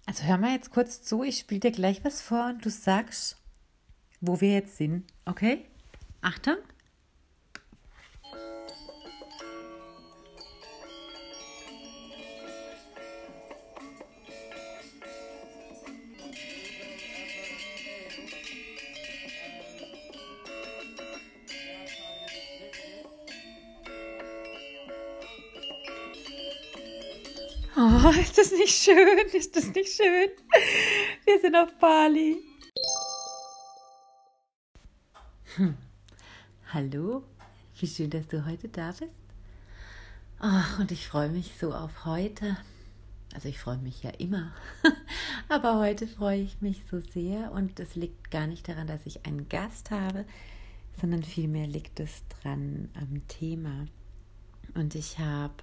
Also hör mal jetzt kurz zu, ich spiele dir gleich was vor und du sagst, wo wir jetzt sind, okay? Achtung. Oh, ist das nicht schön? Ist das nicht schön? Wir sind auf Bali. Hallo, wie schön, dass du heute da bist. Ach, und ich freue mich so auf heute. Also ich freue mich ja immer, aber heute freue ich mich so sehr und es liegt gar nicht daran, dass ich einen Gast habe, sondern vielmehr liegt es dran am Thema. Und ich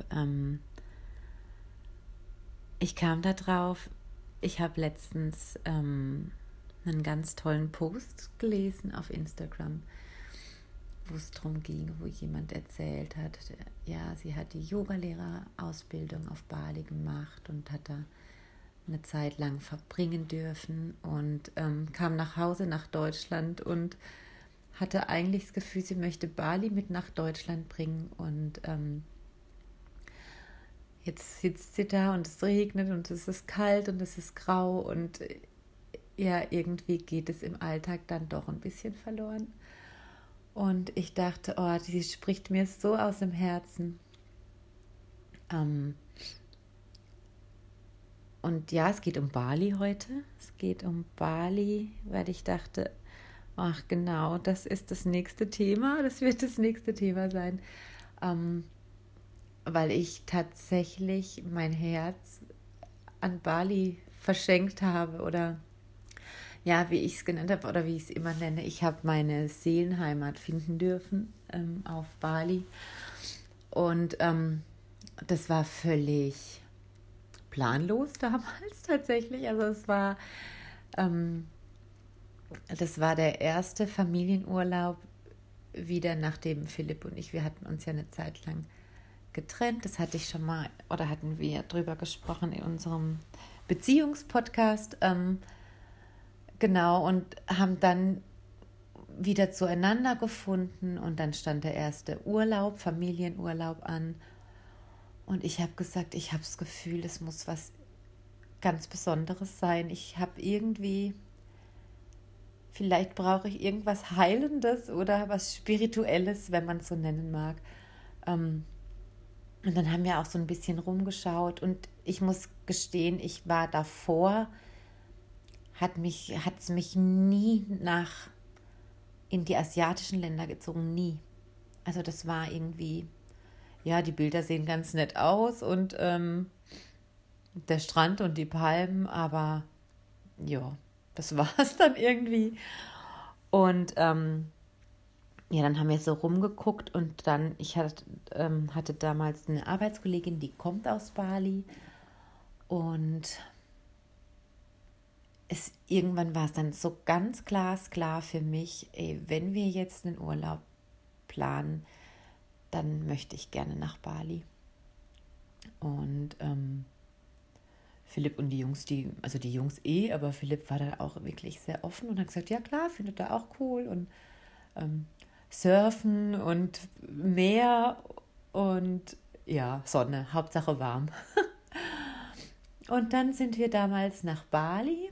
kam da drauf, ich habe letztens einen ganz tollen Post gelesen auf Instagram, wo es darum ging, wo jemand erzählt hat, ja, sie hat die Yogalehrerausbildung auf Bali gemacht und hat da eine Zeit lang verbringen dürfen und kam nach Hause nach Deutschland und hatte eigentlich das Gefühl, sie möchte Bali mit nach Deutschland bringen und jetzt sitzt sie da und es regnet und es ist kalt und es ist grau und ja, irgendwie geht es im Alltag dann doch ein bisschen verloren. Und ich dachte, oh, die spricht mir so aus dem Herzen. Und ja, es geht um Bali heute. Es geht um Bali, weil ich dachte, ach genau, das ist das nächste Thema. Das wird das nächste Thema sein. Weil ich tatsächlich mein Herz an Bali verschenkt habe oder ja, wie ich es genannt habe oder wie ich es immer nenne. Ich habe meine Seelenheimat finden dürfen auf Bali und das war völlig planlos damals tatsächlich. Also das war der erste Familienurlaub wieder, nachdem Philipp und ich, wir hatten uns ja eine Zeit lang getrennt. Das hatte ich schon mal, oder hatten wir drüber gesprochen in unserem Beziehungspodcast. Genau, und haben dann wieder zueinander gefunden und dann stand der erste Urlaub, Familienurlaub an. Und ich habe gesagt, ich habe das Gefühl, es muss was ganz Besonderes sein. Ich habe irgendwie, vielleicht brauche ich irgendwas Heilendes oder was Spirituelles, wenn man es so nennen mag. Und dann haben wir auch so ein bisschen rumgeschaut und ich muss gestehen, ich war davor, hat es mich nie in die asiatischen Länder gezogen, nie. Also das war irgendwie, ja, die Bilder sehen ganz nett aus und der Strand und die Palmen, aber ja, das war es dann irgendwie. Und ja, dann haben wir so rumgeguckt und dann, ich hatte damals eine Arbeitskollegin, die kommt aus Bali und irgendwann war es dann so ganz glasklar für mich, ey, wenn wir jetzt einen Urlaub planen, dann möchte ich gerne nach Bali. Und Philipp und die Jungs, also die Jungs aber Philipp war da auch wirklich sehr offen und hat gesagt, ja klar, findet er auch cool und Surfen und Meer und ja, Sonne, Hauptsache warm. Und dann sind wir damals nach Bali.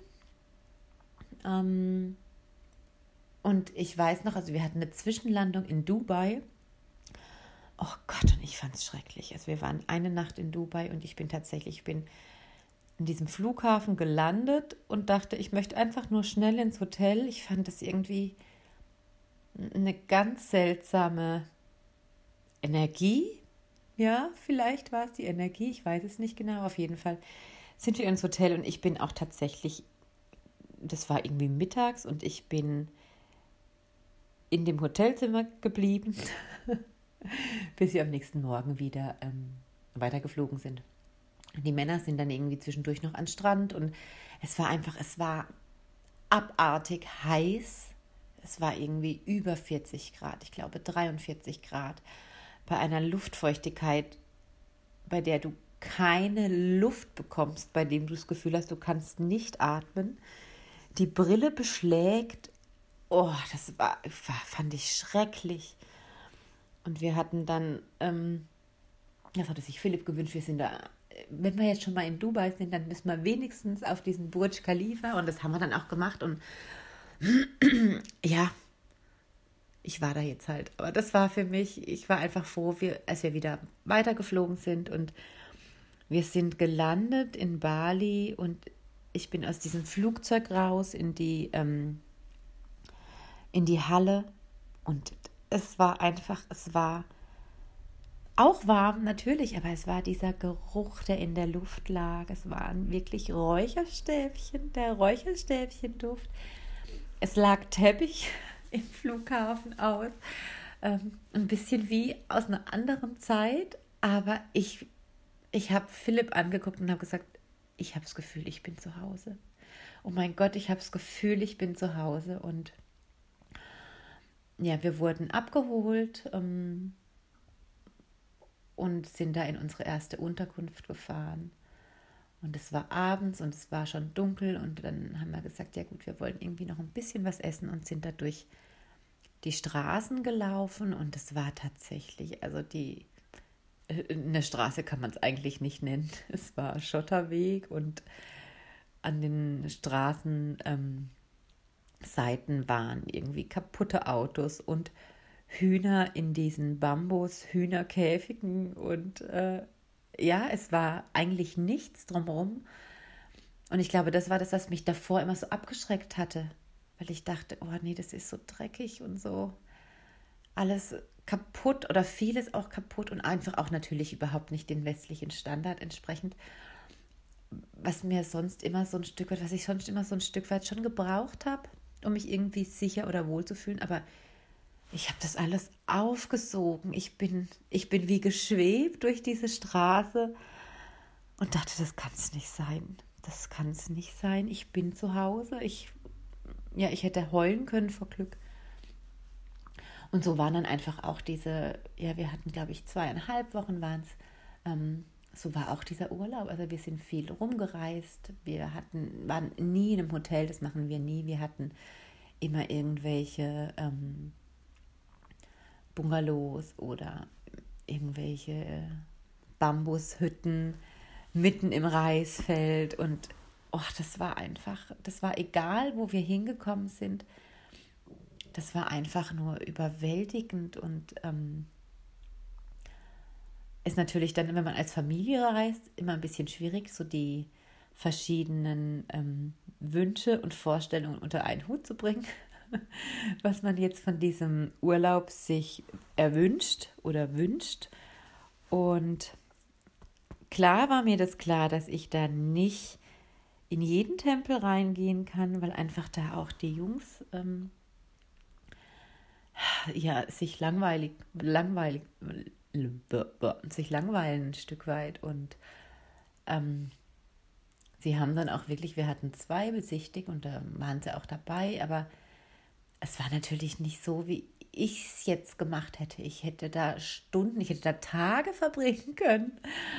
Und ich weiß noch, also wir hatten eine Zwischenlandung in Dubai. Oh Gott, und ich fand es schrecklich. Also wir waren eine Nacht in Dubai und ich bin in diesem Flughafen gelandet und dachte, ich möchte einfach nur schnell ins Hotel. Ich fand das irgendwie eine ganz seltsame Energie. Ja, vielleicht war es die Energie, ich weiß es nicht genau. Auf jeden Fall sind wir ins Hotel und ich bin auch tatsächlich, das war irgendwie mittags und ich bin in dem Hotelzimmer geblieben, bis wir am nächsten Morgen wieder weitergeflogen sind. Die Männer sind dann irgendwie zwischendurch noch an den Strand und es war abartig heiß. Es war irgendwie über 40 Grad, ich glaube 43 Grad, bei einer Luftfeuchtigkeit, bei der du keine Luft bekommst, bei dem du das Gefühl hast, du kannst nicht atmen. Die Brille beschlägt. Oh, fand ich schrecklich. Und wir hatten dann, das hatte sich Philipp gewünscht, wir sind da, wenn wir jetzt schon mal in Dubai sind, dann müssen wir wenigstens auf diesen Burj Khalifa, und das haben wir dann auch gemacht. Und ja, ich war da jetzt halt. Aber das war für mich, ich war einfach froh, als wir wieder weitergeflogen sind, und wir sind gelandet in Bali, und ich bin aus diesem Flugzeug raus in die Halle, und es war auch warm natürlich, aber es war dieser Geruch, der in der Luft lag. Es waren wirklich Räucherstäbchen, der Räucherstäbchenduft. Es lag Teppich im Flughafen aus. Ein bisschen wie aus einer anderen Zeit, aber ich habe Philipp angeguckt und habe gesagt, ich habe das Gefühl, ich bin zu Hause. Oh mein Gott, ich habe das Gefühl, ich bin zu Hause. Und ja, wir wurden abgeholt und sind da in unsere erste Unterkunft gefahren. Und es war abends und es war schon dunkel, und dann haben wir gesagt, ja gut, wir wollen irgendwie noch ein bisschen was essen, und sind da durch die Straßen gelaufen, und es war tatsächlich, also eine Straße kann man es eigentlich nicht nennen. Es war Schotterweg, und an den Straßenseiten waren irgendwie kaputte Autos und Hühner in diesen Bambus-Hühnerkäfigen, und ja, es war eigentlich nichts drumherum. Und ich glaube, das war das, was mich davor immer so abgeschreckt hatte, weil ich dachte, oh nee, das ist so dreckig und so alles kaputt oder vieles auch kaputt und einfach auch natürlich überhaupt nicht den westlichen Standard entsprechend, was ich sonst immer so ein Stück weit schon gebraucht habe, um mich irgendwie sicher oder wohl zu fühlen, aber ich habe das alles aufgesogen. Ich bin wie geschwebt durch diese Straße und dachte, das kann es nicht sein. Das kann es nicht sein. Ich bin zu Hause. Ich hätte heulen können vor Glück. Und so waren dann einfach auch wir hatten, glaube ich, 2,5 Wochen waren es. So war auch dieser Urlaub. Also wir sind viel rumgereist. Wir waren nie in einem Hotel, das machen wir nie. Wir hatten immer irgendwelche Bungalows oder irgendwelche Bambushütten mitten im Reisfeld, und das war egal, wo wir hingekommen sind, das war einfach nur überwältigend, und ist natürlich dann, wenn man als Familie reist, immer ein bisschen schwierig, so die verschiedenen Wünsche und Vorstellungen unter einen Hut zu bringen, was man jetzt von diesem Urlaub sich erwünscht oder wünscht. Und klar war mir das klar, dass ich da nicht in jeden Tempel reingehen kann, weil einfach da auch die Jungs sich langweilen ein Stück weit, und sie haben dann auch wirklich, wir hatten 2 besichtigt und da waren sie auch dabei, aber es war natürlich nicht so, wie ich es jetzt gemacht hätte. Ich hätte da Tage verbringen können.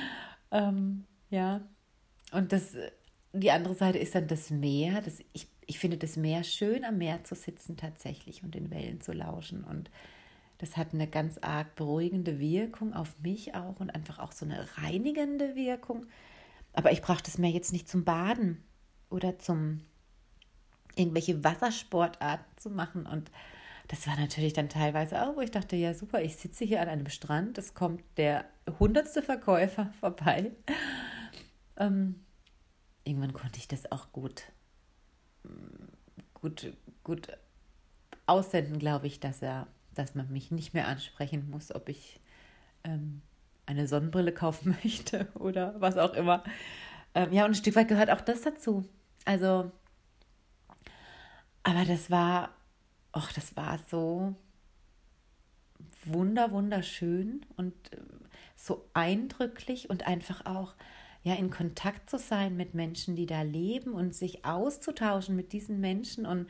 Ja, und die andere Seite ist dann das Meer. Ich finde das Meer schön, am Meer zu sitzen tatsächlich und den Wellen zu lauschen. Und das hat eine ganz arg beruhigende Wirkung auf mich auch und einfach auch so eine reinigende Wirkung. Aber ich brauche das Meer jetzt nicht zum Baden oder zum irgendwelche Wassersportarten zu machen. Und das war natürlich dann teilweise auch, wo ich dachte, ja super, ich sitze hier an einem Strand, es kommt der 100. Verkäufer vorbei. Irgendwann konnte ich das auch gut aussenden, glaube ich, dass man mich nicht mehr ansprechen muss, ob ich eine Sonnenbrille kaufen möchte oder was auch immer. Und ein Stück weit gehört auch das dazu. Also, aber das war so wunderschön und so eindrücklich und einfach auch in Kontakt zu sein mit Menschen, die da leben und sich auszutauschen mit diesen Menschen. Und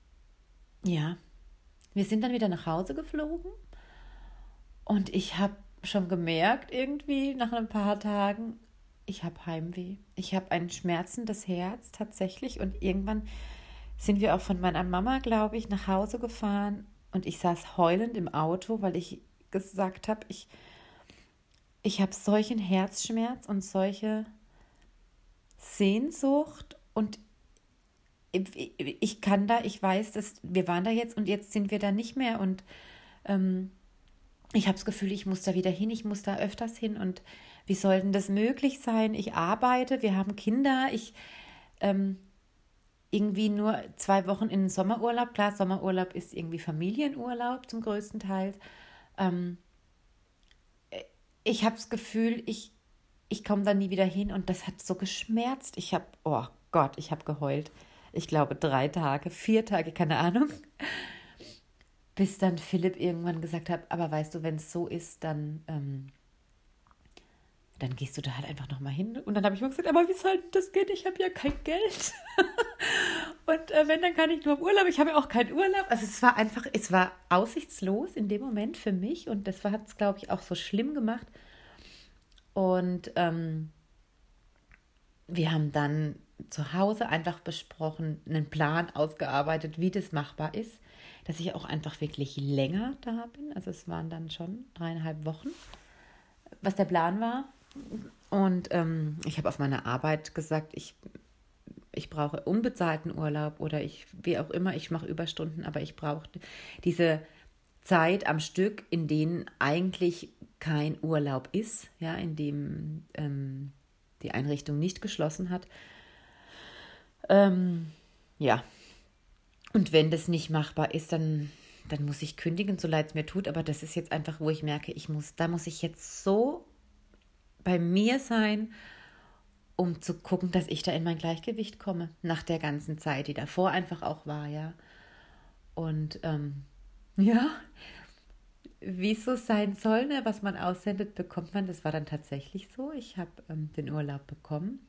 wir sind dann wieder nach Hause geflogen und ich habe schon gemerkt irgendwie nach ein paar Tagen, ich habe Heimweh. Ich habe ein schmerzendes Herz tatsächlich und irgendwann sind wir auch von meiner Mama, glaube ich, nach Hause gefahren und ich saß heulend im Auto, weil ich gesagt habe, ich habe solchen Herzschmerz und solche Sehnsucht und ich kann da, ich weiß, dass wir waren da jetzt und jetzt sind wir da nicht mehr und ich habe das Gefühl, ich muss da wieder hin, ich muss da öfters hin und wie soll denn das möglich sein? Ich arbeite, wir haben Kinder, ich irgendwie nur 2 Wochen in den Sommerurlaub. Klar, Sommerurlaub ist irgendwie Familienurlaub zum größten Teil. Ähm, ich habe das Gefühl, ich komme da nie wieder hin und das hat so geschmerzt. Oh Gott, ich habe geheult. Ich glaube 3 Tage, 4 Tage, keine Ahnung. Bis dann Philipp irgendwann gesagt hat, aber weißt du, wenn es so ist, dann gehst du da halt einfach nochmal hin. Und dann habe ich mir gesagt, aber wie soll das gehen? Ich habe ja kein Geld. Und wenn, dann kann ich nur im Urlaub. Ich habe ja auch keinen Urlaub. Also es war aussichtslos in dem Moment für mich. Und das hat es, glaube ich, auch so schlimm gemacht. Und wir haben dann zu Hause einfach besprochen, einen Plan ausgearbeitet, wie das machbar ist. Dass ich auch einfach wirklich länger da bin. Also es waren dann schon 3,5 Wochen, was der Plan war. Und ich habe auf meiner Arbeit gesagt, ich brauche unbezahlten Urlaub oder wie auch immer, ich mache Überstunden, aber ich brauche diese Zeit am Stück, in denen eigentlich kein Urlaub ist, ja, in dem die Einrichtung nicht geschlossen hat. Ja, und wenn das nicht machbar ist, dann muss ich kündigen, so leid es mir tut, aber das ist jetzt einfach, wo ich merke, da muss ich jetzt so bei mir sein, um zu gucken, dass ich da in mein Gleichgewicht komme, nach der ganzen Zeit, die davor einfach auch war, ja. Und ja, wie es so sein soll, ne, was man aussendet, bekommt man. Das war dann tatsächlich so. Ich habe den Urlaub bekommen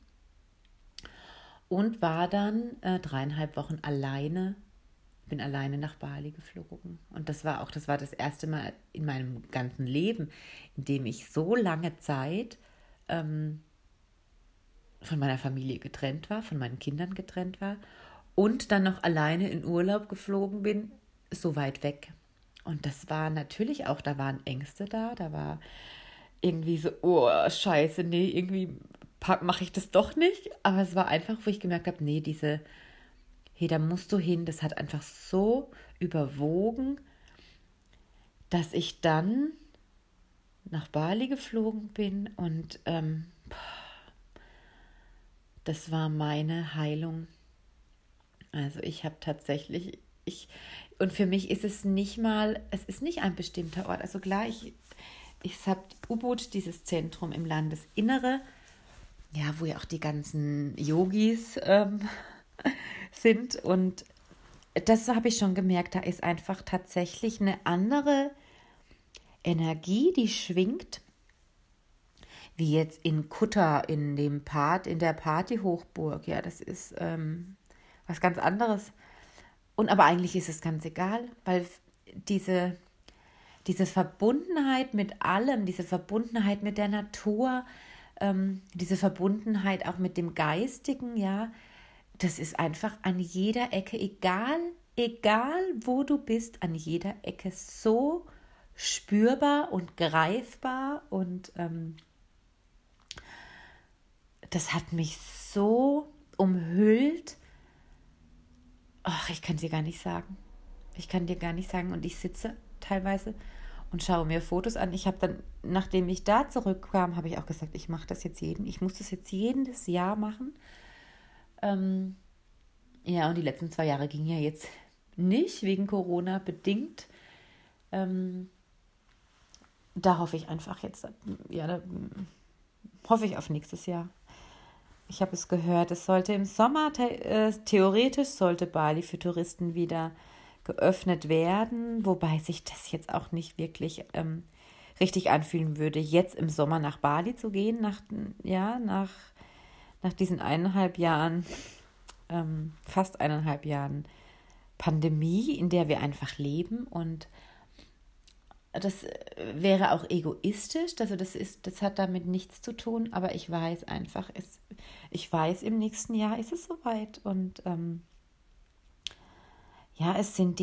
und war dann 3,5 Wochen alleine, bin alleine nach Bali geflogen. Und das war das erste Mal in meinem ganzen Leben, in dem ich so lange Zeit von meiner Familie getrennt war, von meinen Kindern getrennt war und dann noch alleine in Urlaub geflogen bin, so weit weg. Und das war natürlich auch, da waren Ängste da war irgendwie so, oh, scheiße, nee, irgendwie mache ich das doch nicht. Aber es war einfach, wo ich gemerkt habe, nee, hey, da musst du hin, das hat einfach so überwogen, dass ich dann nach Bali geflogen bin und das war meine Heilung. Also ich habe tatsächlich, und für mich ist es es ist nicht ein bestimmter Ort. Also klar, ich habe Ubud, dieses Zentrum im Landesinnere, ja, wo ja auch die ganzen Yogis sind. Und das habe ich schon gemerkt, da ist einfach tatsächlich eine andere Energie, die schwingt, wie jetzt in Kuta, in der Partyhochburg. Ja, das ist was ganz anderes. Und aber eigentlich ist es ganz egal, weil diese Verbundenheit mit allem, diese Verbundenheit mit der Natur, diese Verbundenheit auch mit dem Geistigen, ja, das ist einfach an jeder Ecke, egal wo du bist, an jeder Ecke so spürbar und greifbar und das hat mich so umhüllt. Ach, ich kann dir gar nicht sagen. Und ich sitze teilweise und schaue mir Fotos an. Ich habe dann, nachdem ich da zurückkam, habe ich auch gesagt, ich muss das jetzt jedes Jahr machen. Ja, und die letzten 2 Jahre gingen ja jetzt nicht, wegen Corona bedingt. Da hoffe ich einfach jetzt, ja, da hoffe ich auf nächstes Jahr. Ich habe es gehört, es sollte im Sommer, theoretisch sollte Bali für Touristen wieder geöffnet werden, wobei sich das jetzt auch nicht wirklich richtig anfühlen würde, jetzt im Sommer nach Bali zu gehen, nach diesen 1,5 Jahren, fast 1,5 Jahren Pandemie, in der wir einfach leben. Und das wäre auch egoistisch, also das hat damit nichts zu tun, aber ich weiß einfach, ich weiß, im nächsten Jahr ist es soweit und ja,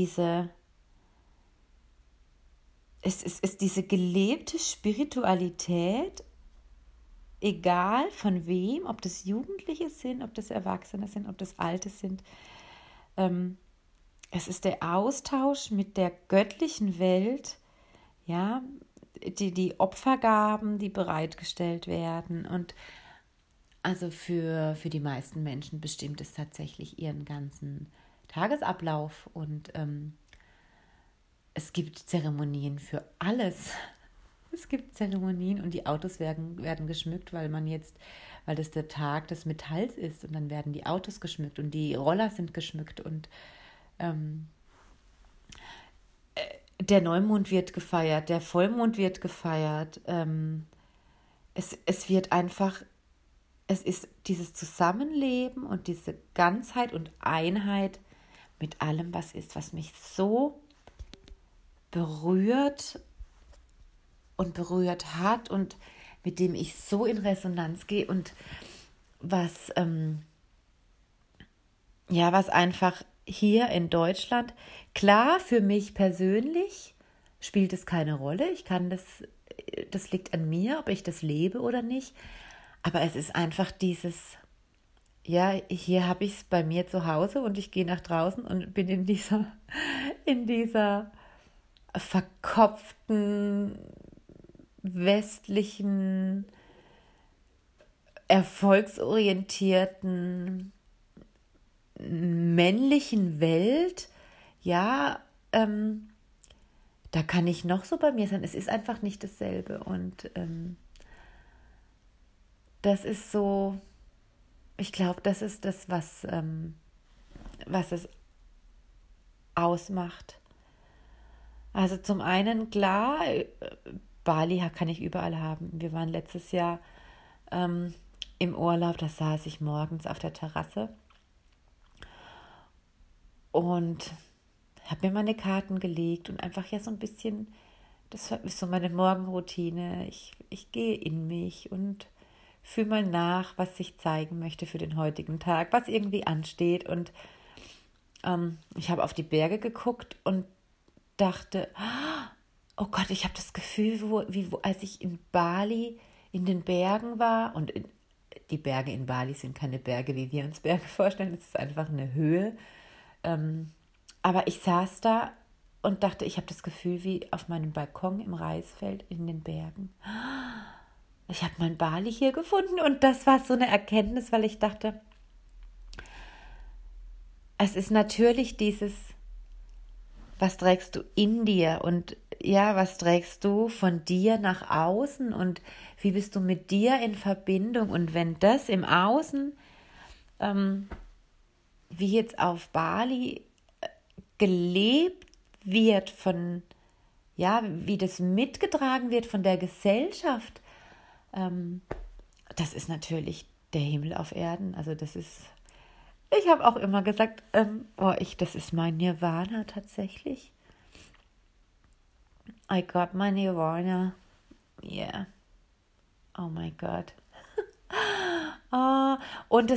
es ist diese gelebte Spiritualität, egal von wem, ob das Jugendliche sind, ob das Erwachsene sind, ob das Alte sind. Es ist der Austausch mit der göttlichen Welt, ja, die Opfergaben, die bereitgestellt werden. Und also für die meisten Menschen bestimmt es tatsächlich ihren ganzen Tagesablauf. Und es gibt Zeremonien für alles. Es gibt Zeremonien und die Autos werden geschmückt, weil das der Tag des Metalls ist. Und dann werden die Autos geschmückt und die Roller sind geschmückt und der Neumond wird gefeiert, der Vollmond wird gefeiert. Es wird einfach, es ist dieses Zusammenleben und diese Ganzheit und Einheit mit allem, was ist, was mich so berührt und berührt hat und mit dem ich so in Resonanz gehe und was einfach hier in Deutschland, klar, für mich persönlich spielt es keine Rolle. Das liegt an mir, ob ich das lebe oder nicht. Aber es ist einfach ja, hier habe ich es bei mir zu Hause und ich gehe nach draußen und bin in dieser verkopften, westlichen, erfolgsorientierten, männlichen Welt, ja, da kann ich noch so bei mir sein. Es ist einfach nicht dasselbe. Und das ist so, ich glaube, das ist das, was es ausmacht. Also zum einen, klar, Bali kann ich überall haben. Wir waren letztes Jahr im Urlaub, da saß ich morgens auf der Terrasse und habe mir meine Karten gelegt und einfach ja so ein bisschen, das ist so meine Morgenroutine. Ich gehe in mich und fühle mal nach, was sich zeigen möchte für den heutigen Tag, was irgendwie ansteht. Und ich habe auf die Berge geguckt und dachte, oh Gott, ich habe das Gefühl, als ich in Bali in den Bergen war, und die Berge in Bali sind keine Berge, wie wir uns Berge vorstellen, es ist einfach eine Höhe. Aber ich saß da und dachte, ich habe das Gefühl wie auf meinem Balkon im Reisfeld in den Bergen. Ich habe mein Bali hier gefunden und das war so eine Erkenntnis, weil ich dachte, es ist natürlich dieses, was trägst du in dir und ja, was trägst du von dir nach außen und wie bist du mit dir in Verbindung und wenn das im Außen, wie jetzt auf Bali, gelebt wird wie das mitgetragen wird von der Gesellschaft, das ist natürlich der Himmel auf Erden. Also ich habe auch immer gesagt, das ist mein Nirvana tatsächlich. I got my Nirvana. Yeah. Oh my God. Und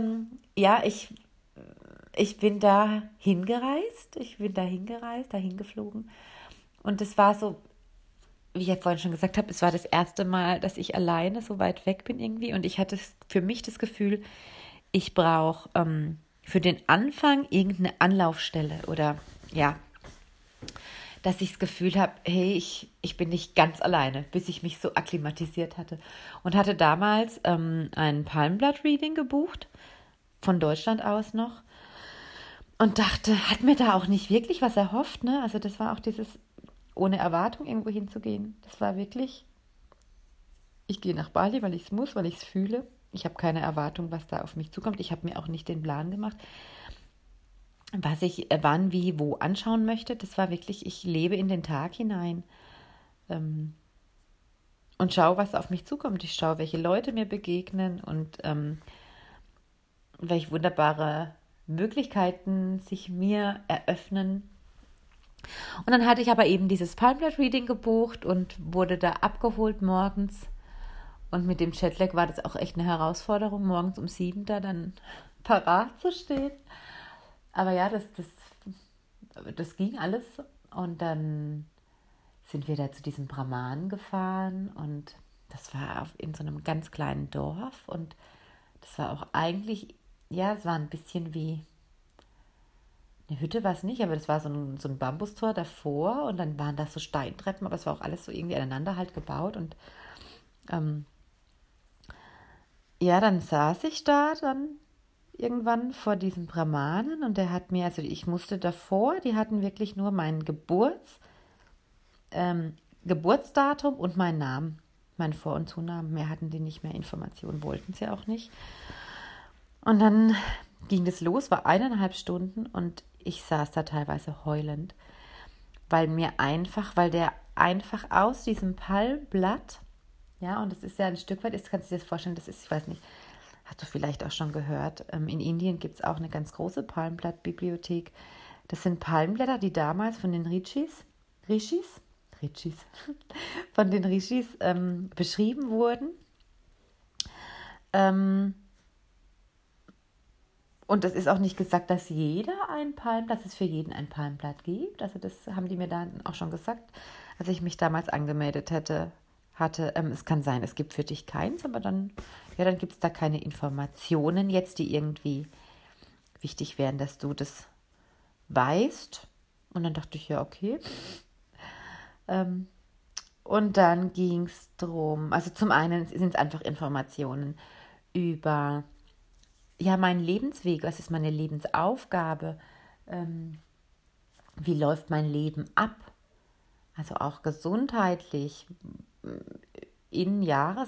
ich bin da hingereist. Dahin geflogen. Und es war so, wie ich ja vorhin schon gesagt habe, es war das erste Mal, dass ich alleine so weit weg bin irgendwie. Und ich hatte für mich das Gefühl, ich brauche für den Anfang irgendeine Anlaufstelle oder ja, dass ich das Gefühl habe, hey, ich bin nicht ganz alleine, bis ich mich so akklimatisiert hatte. Und hatte damals ein Palmblatt-Reading gebucht, von Deutschland aus noch. Und dachte, hat mir da auch nicht wirklich was erhofft, ne? Also das war auch dieses, ohne Erwartung irgendwo hinzugehen. Das war wirklich, ich gehe nach Bali, weil ich es muss, weil ich es fühle. Ich habe keine Erwartung, was da auf mich zukommt. Ich habe mir auch nicht den Plan gemacht, was ich wann, wie, wo anschauen möchte. Das war wirklich, ich lebe in den Tag hinein und schaue, was auf mich zukommt. Ich schaue, welche Leute mir begegnen und welche wunderbare Möglichkeiten sich mir eröffnen. Und dann hatte ich aber eben dieses Palmblatt-Reading gebucht und wurde da abgeholt morgens. Und mit dem Jetlag war das auch echt eine Herausforderung, morgens um 7 da dann parat zu stehen. Aber ja, das ging alles. Und dann sind wir da zu diesem Brahman gefahren und das war in so einem ganz kleinen Dorf und das war auch eigentlich, ja, es war ein bisschen wie eine Hütte, war es nicht, aber das war so ein Bambustor davor und dann waren das so Steintreppen, aber es war auch alles so irgendwie aneinander halt gebaut und ähm, ja, dann saß ich da dann irgendwann vor diesem Brahmanen und der hat mir, also ich musste davor, die hatten wirklich nur meinen ähm, Geburtsdatum und meinen Namen, meinen Vor- und Zunamen. Mehr hatten die nicht, mehr Informationen wollten sie auch nicht. Und dann ging das los, war 1,5 Stunden und ich saß da teilweise heulend, weil der einfach aus diesem Palmblatt, ja, und das ist ja ein Stück weit, jetzt kannst du dir das vorstellen, das ist, ich weiß nicht, hast du vielleicht auch schon gehört, in Indien gibt es auch eine ganz große Palmblattbibliothek. Das sind Palmblätter, die damals von den Rishis, von den Rishis beschrieben wurden. Und es ist auch nicht gesagt, dass dass es für jeden ein Palmblatt gibt. Also das haben die mir dann auch schon gesagt, als ich mich damals angemeldet hatte. Es kann sein, es gibt für dich keins, aber dann gibt es da keine Informationen jetzt, die irgendwie wichtig wären, dass du das weißt. Und dann dachte ich, ja, okay. Und dann ging es darum, also zum einen sind es einfach Informationen über ja, meinen Lebensweg, was ist meine Lebensaufgabe, wie läuft mein Leben ab, also auch gesundheitlich, in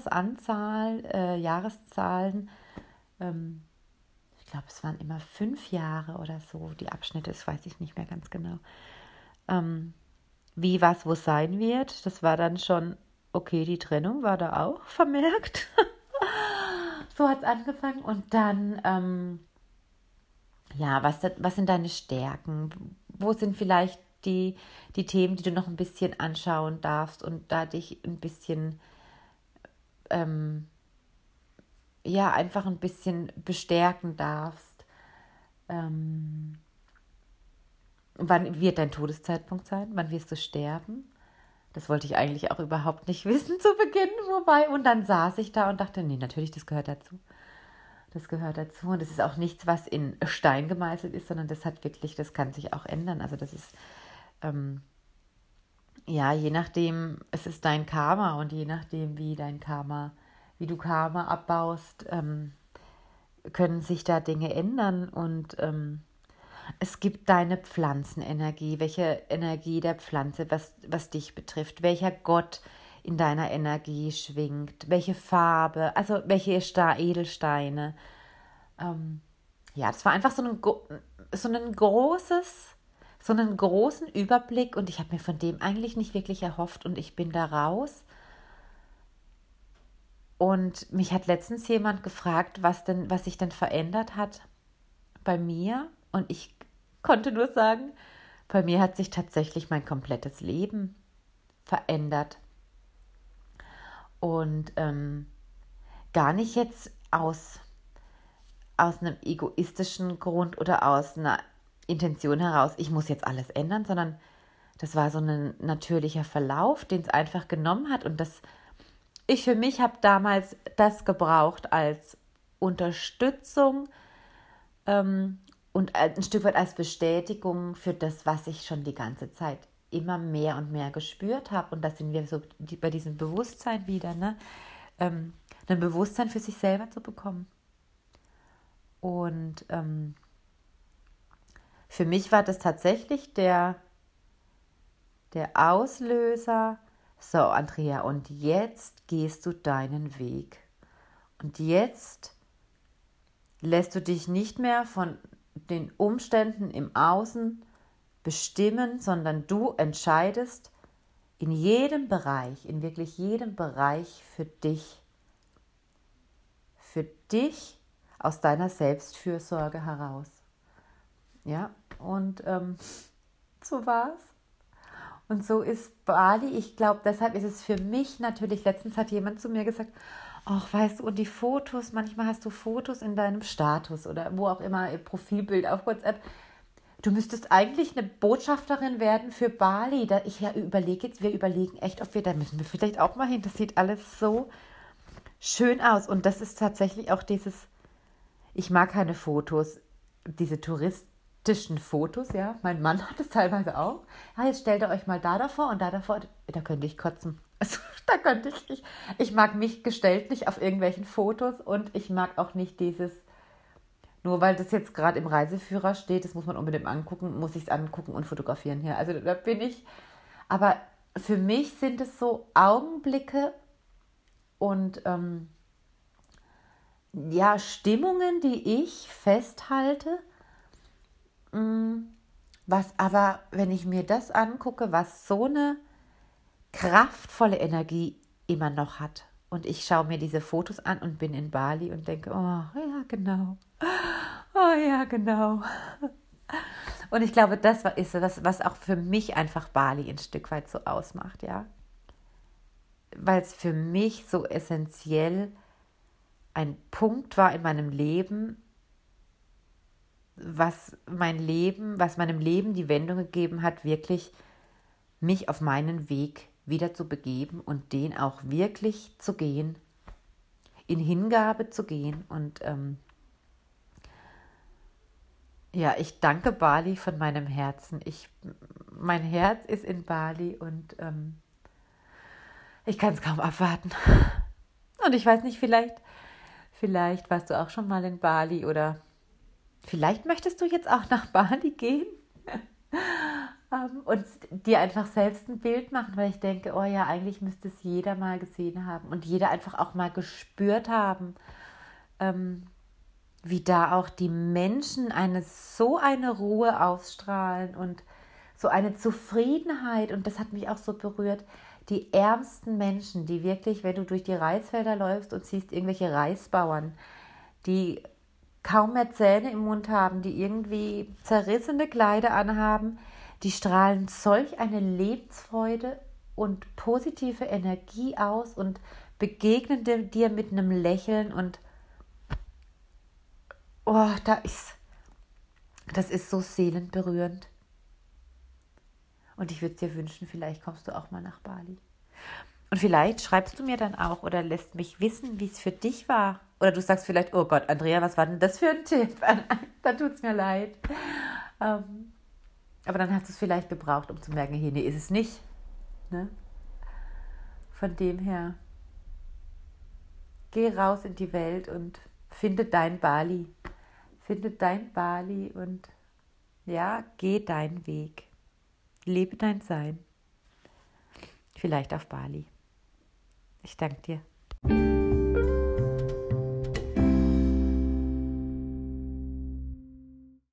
Jahreszahlen, ich glaube, es waren immer 5 Jahre oder so, die Abschnitte, das weiß ich nicht mehr ganz genau, wie was wo sein wird, das war dann schon, okay, die Trennung war da auch vermerkt. So hat es angefangen und dann, ja, was sind deine Stärken? Wo sind vielleicht die Themen, die du noch ein bisschen anschauen darfst und da dich ein bisschen, ja, einfach ein bisschen bestärken darfst? Wann wird dein Todeszeitpunkt sein? Wann wirst du sterben? Das wollte ich eigentlich auch überhaupt nicht wissen zu Beginn, wobei. Und dann saß ich da und dachte, nee, natürlich, das gehört dazu. Das gehört dazu. Und das ist auch nichts, was in Stein gemeißelt ist, sondern das kann sich auch ändern. Also das ist, ja, je nachdem, es ist dein Karma und je nachdem, wie du Karma abbaust, können sich da Dinge ändern und es gibt deine Pflanzenenergie, welche Energie der Pflanze, was dich betrifft, welcher Gott in deiner Energie schwingt, welche Farbe, also welche Edelsteine. Ja, das war einfach so einen großen Überblick und ich habe mir von dem eigentlich nicht wirklich erhofft und ich bin da raus. Und mich hat letztens jemand gefragt, was sich denn verändert hat bei mir. Und ich konnte nur sagen, bei mir hat sich tatsächlich mein komplettes Leben verändert. Und gar nicht jetzt aus einem egoistischen Grund oder aus einer Intention heraus, ich muss jetzt alles ändern, sondern das war so ein natürlicher Verlauf, den es einfach genommen hat. Und ich für mich habe damals das gebraucht als Unterstützung und ein Stück weit als Bestätigung für das, was ich schon die ganze Zeit immer mehr und mehr gespürt habe. Und da sind wir so bei diesem Bewusstsein wieder, ne? Ein Bewusstsein für sich selber zu bekommen. Und für mich war das tatsächlich der Auslöser. So, Andrea, und jetzt gehst du deinen Weg. Und jetzt lässt du dich nicht mehr von den Umständen im Außen bestimmen, sondern du entscheidest in wirklich jedem Bereich für dich aus deiner Selbstfürsorge heraus. Ja, und so war's. Und so ist Bali, ich glaube, deshalb ist es für mich natürlich, letztens hat jemand zu mir gesagt, ach, weißt du, und die Fotos, manchmal hast du Fotos in deinem Status oder wo auch immer, ihr Profilbild auf WhatsApp. Du müsstest eigentlich eine Botschafterin werden für Bali. Wir überlegen echt, ob da müssen wir vielleicht auch mal hin. Das sieht alles so schön aus. Und das ist tatsächlich auch ich mag keine Fotos, diese touristischen Fotos, ja. Mein Mann hat es teilweise auch. Ja, jetzt stellt ihr euch mal da davor und da davor. Da könnte ich kotzen. Also, da könnte ich nicht. Ich mag mich gestellt nicht auf irgendwelchen Fotos und ich mag auch nicht nur weil das jetzt gerade im Reiseführer steht, das muss man unbedingt angucken, muss ich es angucken und fotografieren hier. Also da bin ich. Aber für mich sind es so Augenblicke und Stimmungen, die ich festhalte. Was aber, wenn ich mir das angucke, was so eine kraftvolle Energie immer noch hat. Und ich schaue mir diese Fotos an und bin in Bali und denke, oh ja, genau. Oh ja, genau. Und ich glaube, das ist das, was auch für mich einfach Bali ein Stück weit so ausmacht, ja. Weil es für mich so essentiell ein Punkt war in meinem Leben, was meinem Leben die Wendung gegeben hat, wirklich mich auf meinen Weg wieder zu begeben und den auch wirklich zu gehen, in Hingabe zu gehen. Und ich danke Bali von meinem Herzen. Mein Herz ist in Bali und ich kann es kaum abwarten. Und ich weiß nicht, vielleicht warst du auch schon mal in Bali oder vielleicht möchtest du jetzt auch nach Bali gehen und dir einfach selbst ein Bild machen, weil ich denke, oh ja, eigentlich müsste es jeder mal gesehen haben und jeder einfach auch mal gespürt haben, wie da auch die Menschen so eine Ruhe ausstrahlen und so eine Zufriedenheit. Und das hat mich auch so berührt. Die ärmsten Menschen, die wirklich, wenn du durch die Reisfelder läufst und siehst irgendwelche Reisbauern, die kaum mehr Zähne im Mund haben, die irgendwie zerrissene Kleider anhaben, die strahlen solch eine Lebensfreude und positive Energie aus und begegnen dir mit einem Lächeln und das ist so seelenberührend. Und ich würde dir wünschen, vielleicht kommst du auch mal nach Bali. Und vielleicht schreibst du mir dann auch oder lässt mich wissen, wie es für dich war. Oder du sagst vielleicht, oh Gott, Andrea, was war denn das für ein Tipp? Da tut es mir leid. Aber dann hast du es vielleicht gebraucht, um zu merken, nee, ist es nicht. Ne? Von dem her, geh raus in die Welt und finde dein Bali. Finde dein Bali und geh deinen Weg. Lebe dein Sein. Vielleicht auf Bali. Ich danke dir.